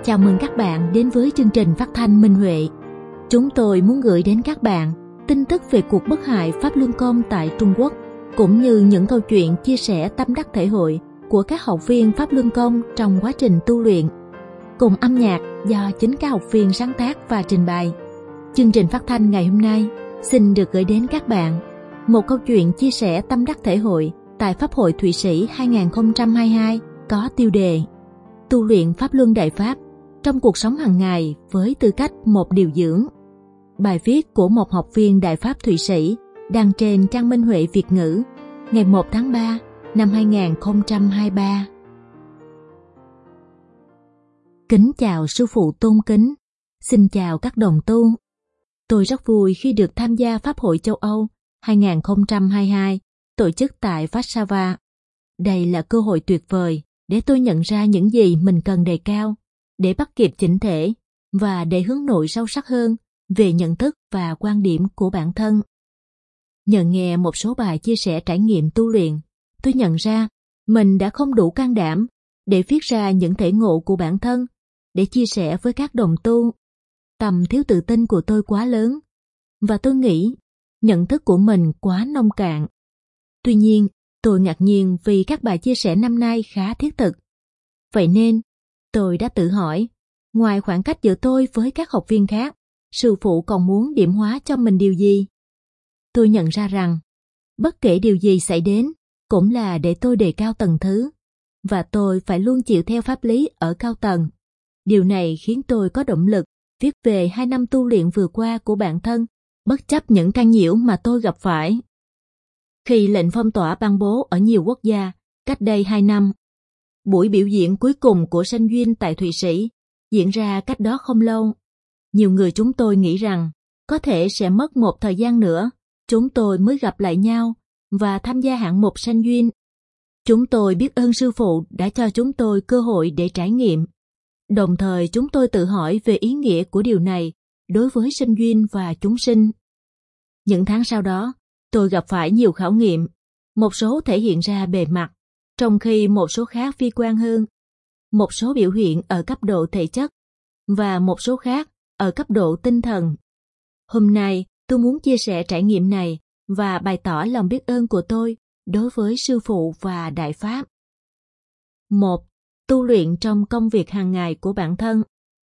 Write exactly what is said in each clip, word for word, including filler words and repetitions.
Chào mừng các bạn đến với chương trình phát thanh Minh Huệ. Chúng tôi muốn gửi đến các bạn tin tức về cuộc bất hại Pháp Luân Công tại Trung Quốc, cũng như những câu chuyện chia sẻ tâm đắc thể hội của các học viên Pháp Luân Công trong quá trình tu luyện, cùng âm nhạc do chính các học viên sáng tác và trình bày. Chương trình phát thanh ngày hôm nay xin được gửi đến các bạn một câu chuyện chia sẻ tâm đắc thể hội tại Pháp hội Thụy Sĩ hai không hai hai có tiêu đề Tu luyện Pháp Luân Đại Pháp trong cuộc sống hàng ngày với tư cách một điều dưỡng. Bài viết của một học viên Đại Pháp Thụy Sĩ đăng trên trang Minh Huệ Việt ngữ ngày một tháng ba năm hai không hai ba. Kính chào sư phụ tôn kính, xin chào các đồng tu. Tôi rất vui khi được tham gia Pháp hội châu Âu hai không hai hai tổ chức tại Warsaw. Đây là cơ hội tuyệt vời để tôi nhận ra những gì mình cần đề cao, để bắt kịp chỉnh thể và để hướng nội sâu sắc hơn về nhận thức và quan điểm của bản thân. Nhờ nghe một số bài chia sẻ trải nghiệm tu luyện, tôi nhận ra mình đã không đủ can đảm để viết ra những thể ngộ của bản thân để chia sẻ với các đồng tu. Tầm thiếu tự tin của tôi quá lớn, và tôi nghĩ nhận thức của mình quá nông cạn. Tuy nhiên, tôi ngạc nhiên vì các bài chia sẻ năm nay khá thiết thực. Vậy nên, tôi đã tự hỏi, ngoài khoảng cách giữa tôi với các học viên khác, sư phụ còn muốn điểm hóa cho mình điều gì? Tôi nhận ra rằng, bất kể điều gì xảy đến, cũng là để tôi đề cao tầng thứ, và tôi phải luôn chịu theo pháp lý ở cao tầng. Điều này khiến tôi có động lực viết về hai năm tu luyện vừa qua của bản thân, bất chấp những can nhiễu mà tôi gặp phải. Khi lệnh phong tỏa ban bố ở nhiều quốc gia, cách đây hai năm, buổi biểu diễn cuối cùng của Sanh Duyên tại Thụy Sĩ diễn ra cách đó không lâu. Nhiều người chúng tôi nghĩ rằng có thể sẽ mất một thời gian nữa, chúng tôi mới gặp lại nhau và tham gia hạng mục Sanh Duyên. Chúng tôi biết ơn sư phụ đã cho chúng tôi cơ hội để trải nghiệm. Đồng thời chúng tôi tự hỏi về ý nghĩa của điều này đối với sinh duyên và chúng sinh. Những tháng sau đó, tôi gặp phải nhiều khảo nghiệm, một số thể hiện ra bề mặt, trong khi một số khác vi quan hơn, một số biểu hiện ở cấp độ thể chất, và một số khác ở cấp độ tinh thần. Hôm nay, tôi muốn chia sẻ trải nghiệm này và bày tỏ lòng biết ơn của tôi đối với sư phụ và Đại Pháp. một. Tu luyện trong công việc hàng ngày của bản thân.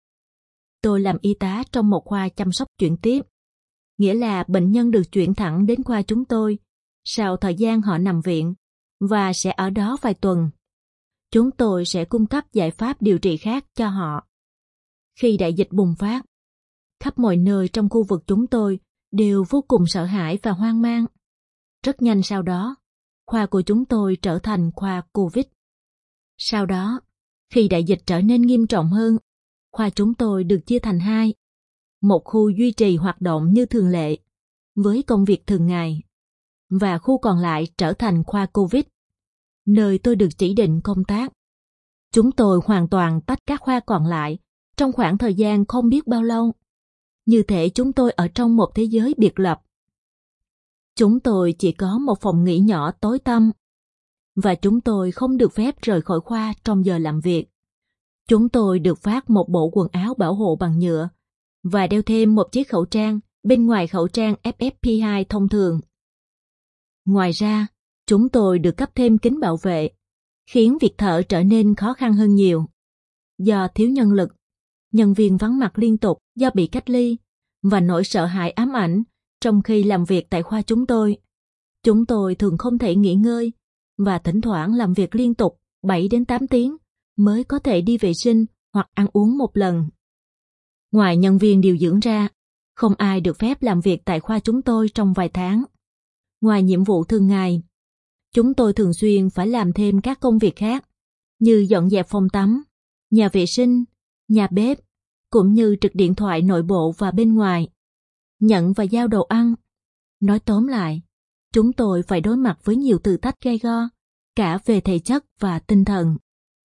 Tôi làm y tá trong một khoa chăm sóc chuyển tiếp, nghĩa là bệnh nhân được chuyển thẳng đến khoa chúng tôi sau thời gian họ nằm viện và sẽ ở đó vài tuần. Chúng tôi sẽ cung cấp giải pháp điều trị khác cho họ. Khi đại dịch bùng phát, khắp mọi nơi trong khu vực chúng tôi đều vô cùng sợ hãi và hoang mang. Rất nhanh sau đó, khoa của chúng tôi trở thành khoa Covid. Sau đó, khi đại dịch trở nên nghiêm trọng hơn, khoa chúng tôi được chia thành hai. Một khu duy trì hoạt động như thường lệ, với công việc thường ngày, và khu còn lại trở thành khoa Covid, nơi tôi được chỉ định công tác. Chúng tôi hoàn toàn tách các khoa còn lại trong khoảng thời gian không biết bao lâu. Như thể chúng tôi ở trong một thế giới biệt lập. Chúng tôi chỉ có một phòng nghỉ nhỏ tối tăm, và chúng tôi không được phép rời khỏi khoa trong giờ làm việc. Chúng tôi được phát một bộ quần áo bảo hộ bằng nhựa và đeo thêm một chiếc khẩu trang bên ngoài khẩu trang F F P hai thông thường. Ngoài ra, chúng tôi được cấp thêm kính bảo vệ, khiến việc thở trở nên khó khăn hơn nhiều. Do thiếu nhân lực, nhân viên vắng mặt liên tục do bị cách ly và nỗi sợ hãi ám ảnh trong khi làm việc tại khoa chúng tôi. Chúng tôi thường không thể nghỉ ngơi và thỉnh thoảng làm việc liên tục bảy đến tám tiếng mới có thể đi vệ sinh hoặc ăn uống một lần. Ngoài nhân viên điều dưỡng ra, không ai được phép làm việc tại khoa chúng tôi trong vài tháng. Ngoài nhiệm vụ thường ngày, chúng tôi thường xuyên phải làm thêm các công việc khác, như dọn dẹp phòng tắm, nhà vệ sinh, nhà bếp, cũng như trực điện thoại nội bộ và bên ngoài, nhận và giao đồ ăn. Nói tóm lại, chúng tôi phải đối mặt với nhiều thử thách gay go, cả về thể chất và tinh thần.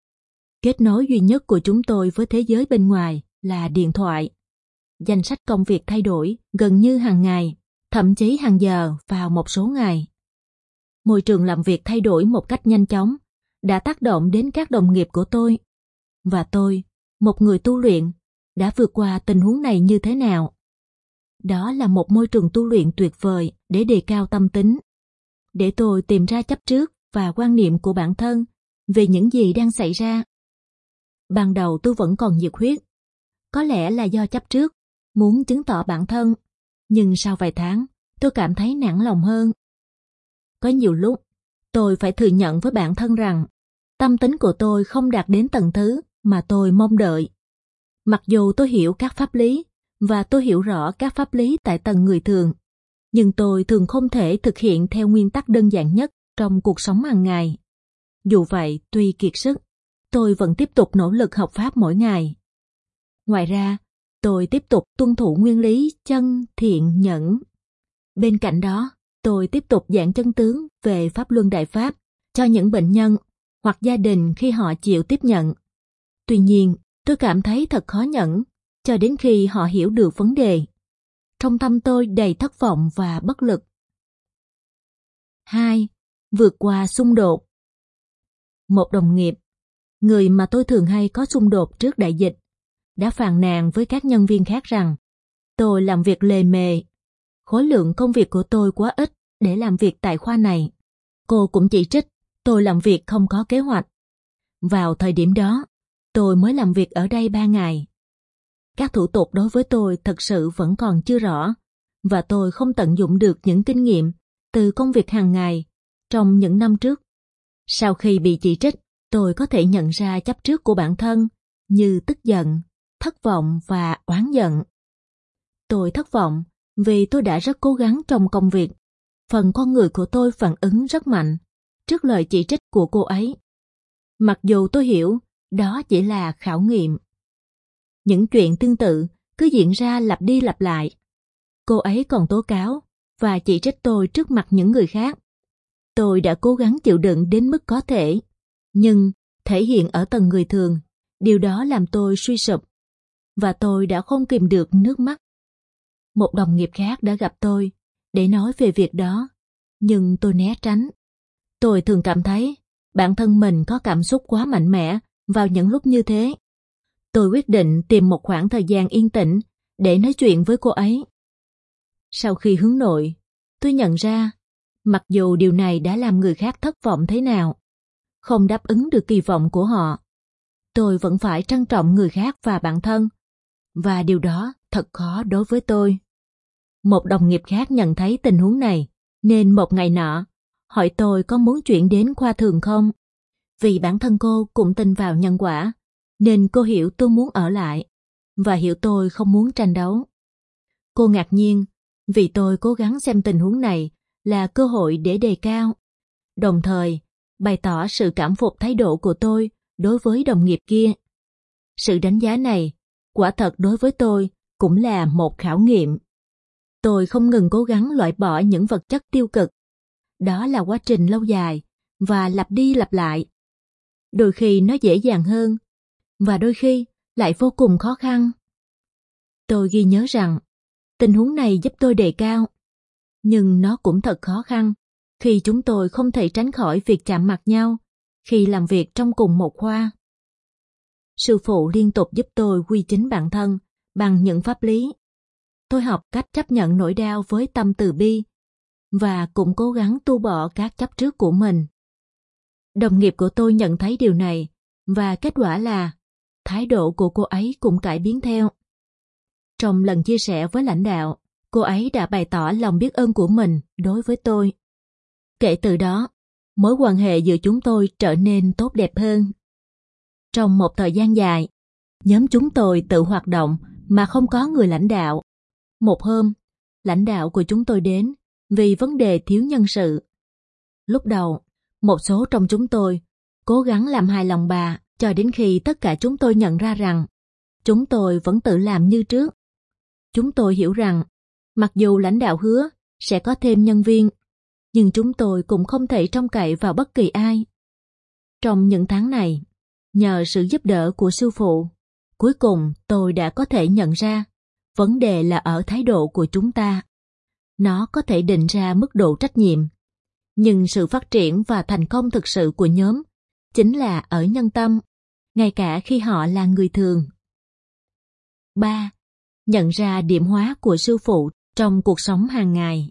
Kết nối duy nhất của chúng tôi với thế giới bên ngoài là điện thoại. Danh sách công việc thay đổi gần như hàng ngày, thậm chí hàng giờ vào một số ngày. Môi trường làm việc thay đổi một cách nhanh chóng, đã tác động đến các đồng nghiệp của tôi. Và tôi một người tu luyện đã vượt qua tình huống này như thế nào. Đó là một môi trường tu luyện tuyệt vời để đề cao tâm tính, để tôi tìm ra chấp trước và quan niệm của bản thân về những gì đang xảy ra. Ban đầu tôi vẫn còn nhiệt huyết, có lẽ là do chấp trước, muốn chứng tỏ bản thân, nhưng sau vài tháng, tôi cảm thấy nản lòng hơn. Có nhiều lúc, tôi phải thừa nhận với bản thân rằng tâm tính của tôi không đạt đến tầng thứ mà tôi mong đợi. Mặc dù tôi hiểu các pháp lý và tôi hiểu rõ các pháp lý tại tầng người thường, nhưng tôi thường không thể thực hiện theo nguyên tắc đơn giản nhất trong cuộc sống hàng ngày. Dù vậy, tuy kiệt sức, tôi vẫn tiếp tục nỗ lực học pháp mỗi ngày. Ngoài ra, tôi tiếp tục tuân thủ nguyên lý chân, thiện, nhẫn. Bên cạnh đó, tôi tiếp tục giảng chân tướng về Pháp Luân Đại Pháp cho những bệnh nhân hoặc gia đình khi họ chịu tiếp nhận. Tuy nhiên, tôi cảm thấy thật khó nhẫn cho đến khi họ hiểu được vấn đề. Trong tâm tôi đầy thất vọng và bất lực. hai. Vượt qua xung đột. Một đồng nghiệp, người mà tôi thường hay có xung đột trước đại dịch, đã phàn nàn với các nhân viên khác rằng tôi làm việc lề mề. Khối lượng công việc của tôi quá ít để làm việc tại khoa này. Cô cũng chỉ trích tôi làm việc không có kế hoạch. Vào thời điểm đó, tôi mới làm việc ở đây ba ngày. Các thủ tục đối với tôi thật sự vẫn còn chưa rõ, và tôi không tận dụng được những kinh nghiệm từ công việc hàng ngày trong những năm trước. Sau khi bị chỉ trích, tôi có thể nhận ra chấp trước của bản thân như tức giận, thất vọng và oán giận. Tôi thất vọng vì tôi đã rất cố gắng trong công việc. Phần con người của tôi phản ứng rất mạnh trước lời chỉ trích của cô ấy. Mặc dù tôi hiểu đó chỉ là khảo nghiệm. Những chuyện tương tự cứ diễn ra lặp đi lặp lại. Cô ấy còn tố cáo và chỉ trích tôi trước mặt những người khác. Tôi đã cố gắng chịu đựng đến mức có thể, nhưng thể hiện ở tầng người thường, điều đó làm tôi suy sụp, và tôi đã không kìm được nước mắt. Một đồng nghiệp khác đã gặp tôi để nói về việc đó, nhưng tôi né tránh. Tôi thường cảm thấy bản thân mình có cảm xúc quá mạnh mẽ vào những lúc như thế. Tôi quyết định tìm một khoảng thời gian yên tĩnh để nói chuyện với cô ấy. Sau khi hướng nội, tôi nhận ra, mặc dù điều này đã làm người khác thất vọng thế nào, không đáp ứng được kỳ vọng của họ, tôi vẫn phải trân trọng người khác và bản thân, và điều đó thật khó đối với tôi. Một đồng nghiệp khác nhận thấy tình huống này, nên một ngày nọ, hỏi tôi có muốn chuyển đến khoa thường không. Vì bản thân cô cũng tin vào nhân quả, nên cô hiểu tôi muốn ở lại, và hiểu tôi không muốn tranh đấu. Cô ngạc nhiên vì tôi cố gắng xem tình huống này là cơ hội để đề cao, đồng thời bày tỏ sự cảm phục thái độ của tôi đối với đồng nghiệp kia. Sự đánh giá này, quả thật đối với tôi, cũng là một khảo nghiệm. Tôi không ngừng cố gắng loại bỏ những vật chất tiêu cực. Đó là quá trình lâu dài và lặp đi lặp lại. Đôi khi nó dễ dàng hơn, và đôi khi lại vô cùng khó khăn. Tôi ghi nhớ rằng, tình huống này giúp tôi đề cao, nhưng nó cũng thật khó khăn khi chúng tôi không thể tránh khỏi việc chạm mặt nhau khi làm việc trong cùng một khoa. Sư phụ liên tục giúp tôi quy chính bản thân bằng những pháp lý. Tôi học cách chấp nhận nỗi đau với tâm từ bi, và cũng cố gắng tu bỏ các chấp trước của mình. Đồng nghiệp của tôi nhận thấy điều này, và kết quả là thái độ của cô ấy cũng cải biến theo. Trong lần chia sẻ với lãnh đạo, cô ấy đã bày tỏ lòng biết ơn của mình đối với tôi. Kể từ đó, mối quan hệ giữa chúng tôi trở nên tốt đẹp hơn. Trong một thời gian dài, nhóm chúng tôi tự hoạt động mà không có người lãnh đạo. Một hôm, lãnh đạo của chúng tôi đến vì vấn đề thiếu nhân sự. Lúc đầu, một số trong chúng tôi cố gắng làm hài lòng bà cho đến khi tất cả chúng tôi nhận ra rằng chúng tôi vẫn tự làm như trước. Chúng tôi hiểu rằng, mặc dù lãnh đạo hứa sẽ có thêm nhân viên, nhưng chúng tôi cũng không thể trông cậy vào bất kỳ ai. Trong những tháng này, nhờ sự giúp đỡ của sư phụ, cuối cùng tôi đã có thể nhận ra vấn đề là ở thái độ của chúng ta. Nó có thể định ra mức độ trách nhiệm, nhưng sự phát triển và thành công thực sự của nhóm chính là ở nhân tâm, ngay cả khi họ là người thường. ba. Nhận ra điểm hóa của sư phụ trong cuộc sống hàng ngày.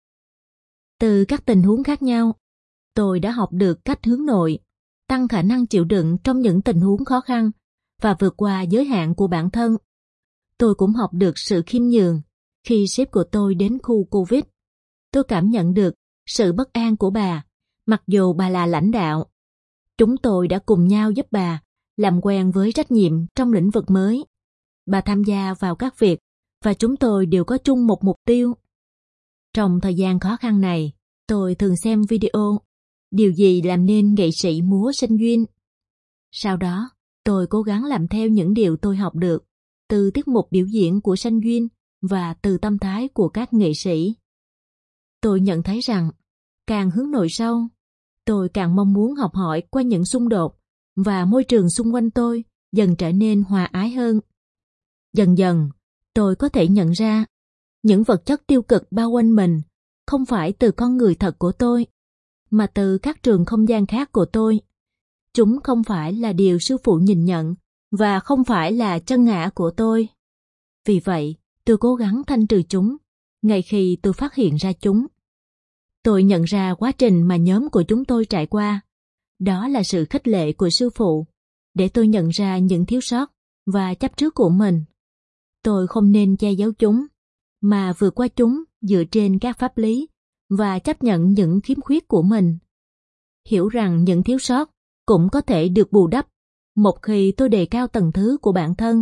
Từ các tình huống khác nhau, tôi đã học được cách hướng nội, tăng khả năng chịu đựng trong những tình huống khó khăn và vượt qua giới hạn của bản thân. Tôi cũng học được sự khiêm nhường. Khi sếp của tôi đến khu Covid, tôi cảm nhận được sự bất an của bà, mặc dù bà là lãnh đạo. Chúng tôi đã cùng nhau giúp bà làm quen với trách nhiệm trong lĩnh vực mới. Bà tham gia vào các việc và chúng tôi đều có chung một mục tiêu. Trong thời gian khó khăn này, tôi thường xem video điều gì làm nên nghệ sĩ múa sinh viên. Sau đó, tôi cố gắng làm theo những điều tôi học được từ tiết mục biểu diễn của sinh viên và từ tâm thái của các nghệ sĩ. Tôi nhận thấy rằng, càng hướng nội sâu, tôi càng mong muốn học hỏi qua những xung đột và môi trường xung quanh tôi dần trở nên hòa ái hơn. Dần dần, tôi có thể nhận ra những vật chất tiêu cực bao quanh mình không phải từ con người thật của tôi, mà từ các trường không gian khác của tôi. Chúng không phải là điều sư phụ nhìn nhận và không phải là chân ngã của tôi. Vì vậy, tôi cố gắng thanh trừ chúng ngay khi tôi phát hiện ra chúng. Tôi nhận ra quá trình mà nhóm của chúng tôi trải qua. Đó là sự khích lệ của sư phụ để tôi nhận ra những thiếu sót và chấp trước của mình. Tôi không nên che giấu chúng, mà vượt qua chúng dựa trên các pháp lý và chấp nhận những khiếm khuyết của mình. Hiểu rằng những thiếu sót cũng có thể được bù đắp một khi tôi đề cao tầng thứ của bản thân.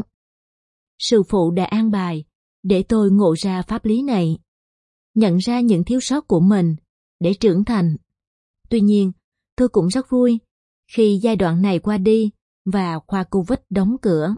Sư phụ đã an bài để tôi ngộ ra pháp lý này, nhận ra những thiếu sót của mình để trưởng thành. Tuy nhiên, tôi cũng rất vui khi giai đoạn này qua đi và khoa Covid đóng cửa.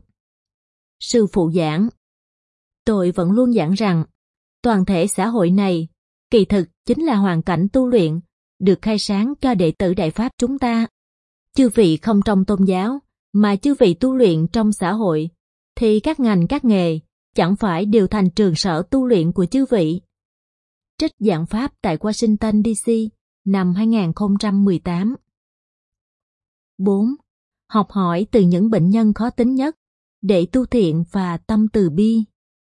Sư phụ giảng. Tôi vẫn luôn giảng rằng toàn thể xã hội này kỳ thực chính là hoàn cảnh tu luyện được khai sáng cho đệ tử Đại Pháp chúng ta. Chư vị không trong tôn giáo mà chư vị tu luyện trong xã hội thì các ngành các nghề chẳng phải đều thành trường sở tu luyện của chư vị. Trích giảng pháp tại Washington D C năm hai nghìn không trăm mười tám. bốn. Học hỏi từ những bệnh nhân khó tính nhất để tu thiện và tâm từ bi.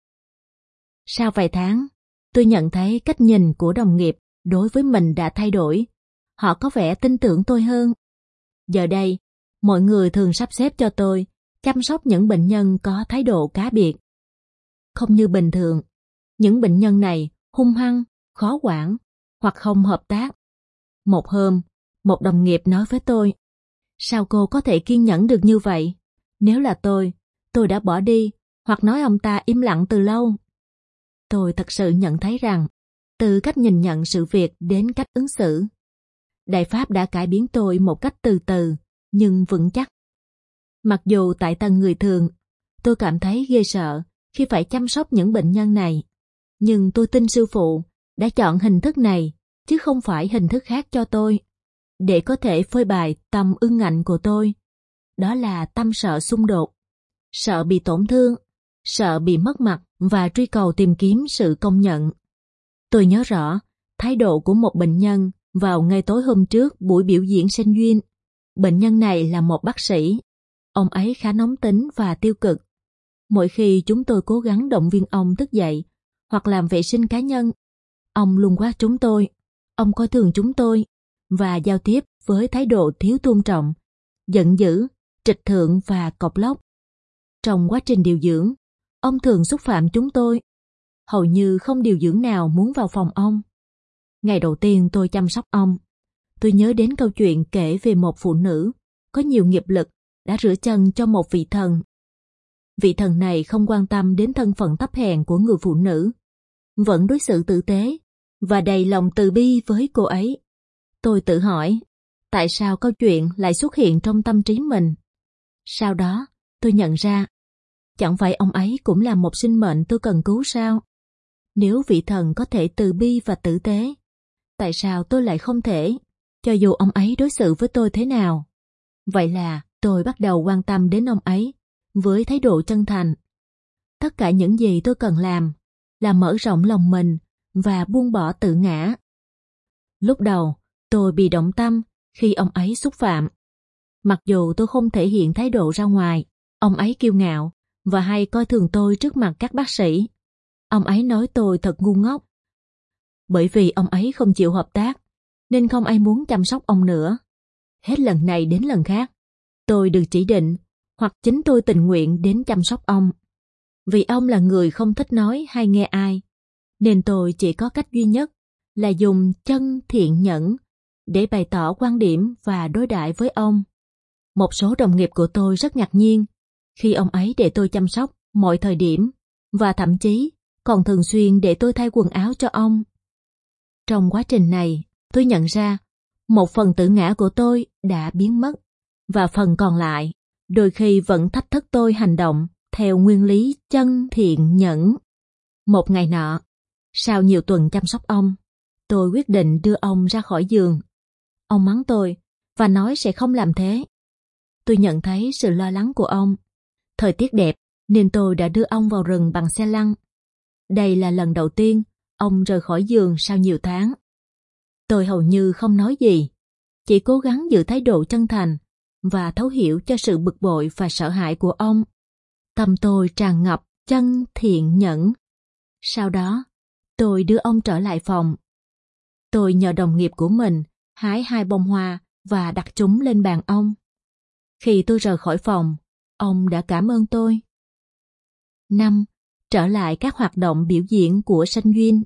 Sau vài tháng, tôi nhận thấy cách nhìn của đồng nghiệp đối với mình đã thay đổi. Họ có vẻ tin tưởng tôi hơn. Giờ đây, mọi người thường sắp xếp cho tôi chăm sóc những bệnh nhân có thái độ cá biệt. Không như bình thường, những bệnh nhân này hung hăng, khó quản hoặc không hợp tác. Một hôm, một đồng nghiệp nói với tôi, sao cô có thể kiên nhẫn được như vậy? Nếu là tôi, tôi đã bỏ đi hoặc nói ông ta im lặng từ lâu. Tôi thật sự nhận thấy rằng, từ cách nhìn nhận sự việc đến cách ứng xử, Đại Pháp đã cải biến tôi một cách từ từ, nhưng vững chắc. Mặc dù tại tầng người thường, tôi cảm thấy ghê sợ khi phải chăm sóc những bệnh nhân này. Nhưng tôi tin sư phụ đã chọn hình thức này, chứ không phải hình thức khác cho tôi, để có thể phơi bày tâm ương ngạnh của tôi. Đó là tâm sợ xung đột, sợ bị tổn thương, sợ bị mất mặt và truy cầu tìm kiếm sự công nhận. Tôi nhớ rõ thái độ của một bệnh nhân vào ngay tối hôm trước buổi biểu diễn sinh duyên. Bệnh nhân này là một bác sĩ. Ông ấy khá nóng tính và tiêu cực. Mỗi khi chúng tôi cố gắng động viên ông thức dậy hoặc làm vệ sinh cá nhân, ông luôn quát chúng tôi. Ông coi thường chúng tôi và giao tiếp với thái độ thiếu tôn trọng, giận dữ, trịch thượng và cộc lốc. Trong quá trình điều dưỡng, ông thường xúc phạm chúng tôi. Hầu như không điều dưỡng nào muốn vào phòng ông. Ngày đầu tiên tôi chăm sóc ông, tôi nhớ đến câu chuyện kể về một phụ nữ có nhiều nghiệp lực đã rửa chân cho một vị thần. Vị thần này không quan tâm đến thân phận thấp hèn của người phụ nữ, vẫn đối xử tử tế và đầy lòng từ bi với cô ấy. Tôi tự hỏi, tại sao câu chuyện lại xuất hiện trong tâm trí mình? Sau đó, tôi nhận ra, chẳng phải ông ấy cũng là một sinh mệnh tôi cần cứu sao? Nếu vị thần có thể từ bi và tử tế, tại sao tôi lại không thể, cho dù ông ấy đối xử với tôi thế nào? Vậy là tôi bắt đầu quan tâm đến ông ấy với thái độ chân thành. Tất cả những gì tôi cần làm là mở rộng lòng mình và buông bỏ tự ngã. Lúc đầu, tôi bị động tâm khi ông ấy xúc phạm. Mặc dù tôi không thể hiện thái độ ra ngoài, ông ấy kiêu ngạo và hay coi thường tôi trước mặt các bác sĩ. Ông ấy nói tôi thật ngu ngốc. Bởi vì ông ấy không chịu hợp tác, nên không ai muốn chăm sóc ông nữa. Hết lần này đến lần khác, tôi được chỉ định, hoặc chính tôi tình nguyện đến chăm sóc ông. Vì ông là người không thích nói hay nghe ai, nên tôi chỉ có cách duy nhất là dùng chân thiện nhẫn để bày tỏ quan điểm và đối đãi với ông. Một số đồng nghiệp của tôi rất ngạc nhiên khi ông ấy để tôi chăm sóc mọi thời điểm, và thậm chí còn thường xuyên để tôi thay quần áo cho ông. Trong quá trình này, tôi nhận ra một phần tự ngã của tôi đã biến mất, và phần còn lại đôi khi vẫn thách thức tôi hành động theo nguyên lý chân thiện nhẫn. Một ngày nọ, sau nhiều tuần chăm sóc ông, tôi quyết định đưa ông ra khỏi giường. Ông mắng tôi và nói sẽ không làm thế. Tôi nhận thấy sự lo lắng của ông. Thời tiết đẹp nên tôi đã đưa ông vào rừng bằng xe lăn. Đây là lần đầu tiên ông rời khỏi giường sau nhiều tháng. Tôi hầu như không nói gì, chỉ cố gắng giữ thái độ chân thành và thấu hiểu cho sự bực bội và sợ hãi của ông. Tâm tôi tràn ngập chân thiện nhẫn. Sau đó, tôi đưa ông trở lại phòng. Tôi nhờ đồng nghiệp của mình hái hai bông hoa và đặt chúng lên bàn ông. Khi tôi rời khỏi phòng, ông đã cảm ơn tôi. Năm. Trở lại các hoạt động biểu diễn của Sanh Duyên.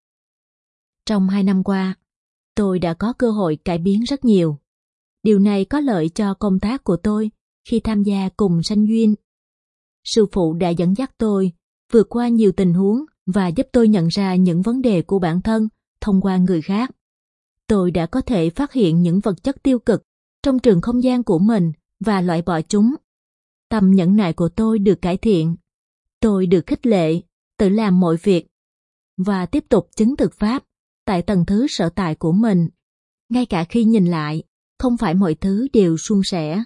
Trong hai năm qua, tôi đã có cơ hội cải biến rất nhiều. Điều này có lợi cho công tác của tôi khi tham gia cùng Sanh Duyên. Sư phụ đã dẫn dắt tôi vượt qua nhiều tình huống và giúp tôi nhận ra những vấn đề của bản thân thông qua người khác. Tôi đã có thể phát hiện những vật chất tiêu cực trong trường không gian của mình và loại bỏ chúng. Tâm nhẫn nại của tôi được cải thiện. Tôi được khích lệ, tự làm mọi việc và tiếp tục chứng thực pháp tại tầng thứ sở tại của mình. Ngay cả khi nhìn lại, không phải mọi thứ đều suôn sẻ.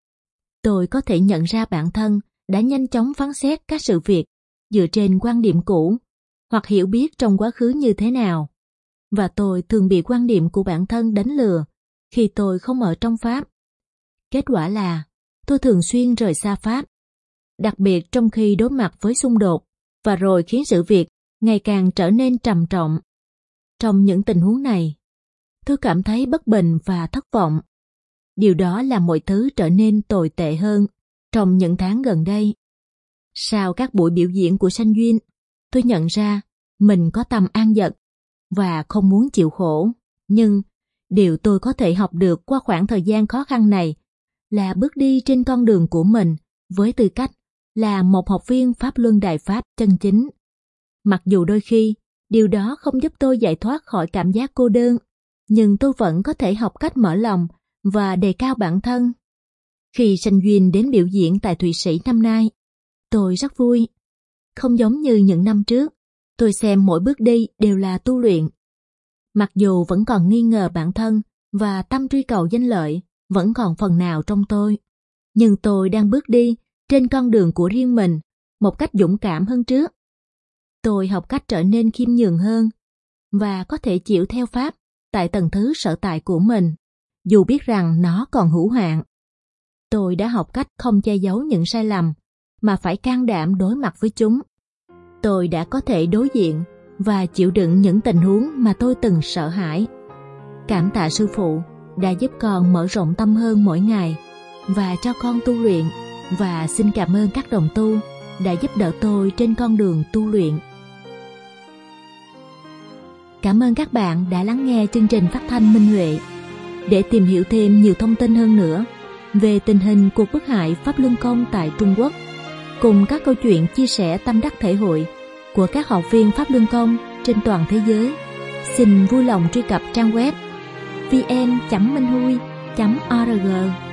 Tôi có thể nhận ra bản thân đã nhanh chóng phán xét các sự việc dựa trên quan điểm cũ hoặc hiểu biết trong quá khứ như thế nào. Và tôi thường bị quan điểm của bản thân đánh lừa khi tôi không ở trong pháp. Kết quả là tôi thường xuyên rời xa pháp, đặc biệt trong khi đối mặt với xung đột, và rồi khiến sự việc ngày càng trở nên trầm trọng. Trong những tình huống này, tôi cảm thấy bất bình và thất vọng. Điều đó làm mọi thứ trở nên tồi tệ hơn trong những tháng gần đây. Sau các buổi biểu diễn của Sanh Duyên, tôi nhận ra mình có tâm an dật và không muốn chịu khổ. Nhưng điều tôi có thể học được qua khoảng thời gian khó khăn này là bước đi trên con đường của mình với tư cách là một học viên Pháp Luân Đại Pháp chân chính. Mặc dù đôi khi điều đó không giúp tôi giải thoát khỏi cảm giác cô đơn, nhưng tôi vẫn có thể học cách mở lòng và đề cao bản thân. Khi Sanh Duyên đến biểu diễn tại Thụy Sĩ năm nay, tôi rất vui. Không giống như những năm trước, tôi xem mỗi bước đi đều là tu luyện. Mặc dù vẫn còn nghi ngờ bản thân và tâm truy cầu danh lợi vẫn còn phần nào trong tôi, nhưng tôi đang bước đi trên con đường của riêng mình một cách dũng cảm hơn trước. Tôi học cách trở nên khiêm nhường hơn và có thể chịu theo pháp tại tầng thứ sở tại của mình, dù biết rằng nó còn hữu hạn. Tôi đã học cách không che giấu những sai lầm mà phải can đảm đối mặt với chúng. Tôi đã có thể đối diện và chịu đựng những tình huống mà tôi từng sợ hãi. Cảm tạ sư phụ đã giúp con mở rộng tâm hơn mỗi ngày và cho con tu luyện, và xin cảm ơn các đồng tu đã giúp đỡ tôi trên con đường tu luyện. Cảm ơn các bạn đã lắng nghe chương trình phát thanh Minh Huệ. Để tìm hiểu thêm nhiều thông tin hơn nữa về tình hình cuộc bức hại Pháp Luân Công tại Trung Quốc, cùng các câu chuyện chia sẻ tâm đắc thể hội của các học viên Pháp Luân Công trên toàn thế giới, xin vui lòng truy cập trang web vn chấm minh hui chấm org.